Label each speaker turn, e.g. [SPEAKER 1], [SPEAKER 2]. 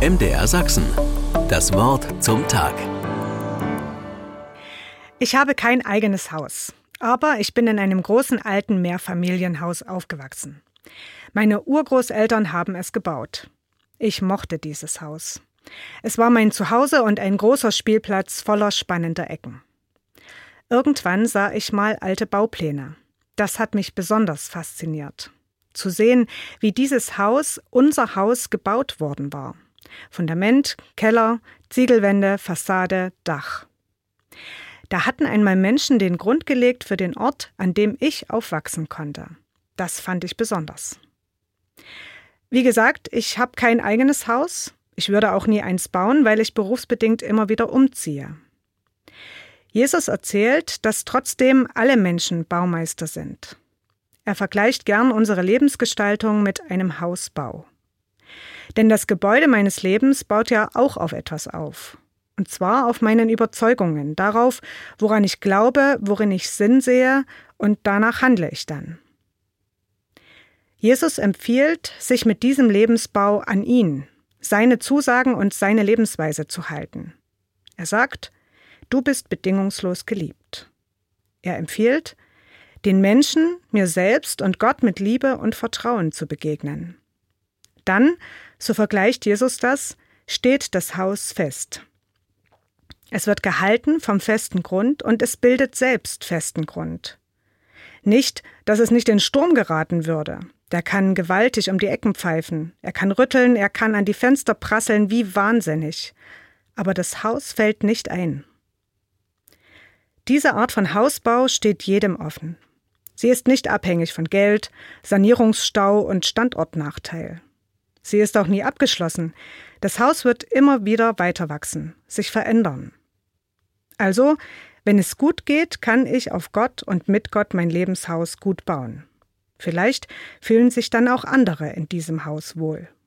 [SPEAKER 1] MDR Sachsen. Das Wort zum Tag.
[SPEAKER 2] Ich habe kein eigenes Haus, aber ich bin in einem großen alten Mehrfamilienhaus aufgewachsen. Meine Urgroßeltern haben es gebaut. Ich mochte dieses Haus. Es war mein Zuhause und ein großer Spielplatz voller spannender Ecken. Irgendwann sah ich mal alte Baupläne. Das hat mich besonders fasziniert. Zu sehen, wie dieses Haus, unser Haus, gebaut worden war. Fundament, Keller, Ziegelwände, Fassade, Dach. Da hatten einmal Menschen den Grund gelegt für den Ort, an dem ich aufwachsen konnte. Das fand ich besonders. Wie gesagt, ich habe kein eigenes Haus. Ich würde auch nie eins bauen, weil ich berufsbedingt immer wieder umziehe. Jesus erzählt, dass trotzdem alle Menschen Baumeister sind. Er vergleicht gern unsere Lebensgestaltung mit einem Hausbau. Denn das Gebäude meines Lebens baut ja auch auf etwas auf. Und zwar auf meinen Überzeugungen, darauf, woran ich glaube, worin ich Sinn sehe, und danach handle ich dann. Jesus empfiehlt, sich mit diesem Lebensbau an ihn, seine Zusagen und seine Lebensweise zu halten. Er sagt, du bist bedingungslos geliebt. Er empfiehlt, den Menschen, mir selbst und Gott mit Liebe und Vertrauen zu begegnen. Dann, so vergleicht Jesus das, steht das Haus fest. Es wird gehalten vom festen Grund und es bildet selbst festen Grund. Nicht, dass es nicht in Sturm geraten würde. Der kann gewaltig um die Ecken pfeifen. Er kann rütteln, er kann an die Fenster prasseln wie wahnsinnig. Aber das Haus fällt nicht ein. Diese Art von Hausbau steht jedem offen. Sie ist nicht abhängig von Geld, Sanierungsstau und Standortnachteil. Sie ist auch nie abgeschlossen. Das Haus wird immer wieder weiter wachsen, sich verändern. Also, wenn es gut geht, kann ich auf Gott und mit Gott mein Lebenshaus gut bauen. Vielleicht fühlen sich dann auch andere in diesem Haus wohl.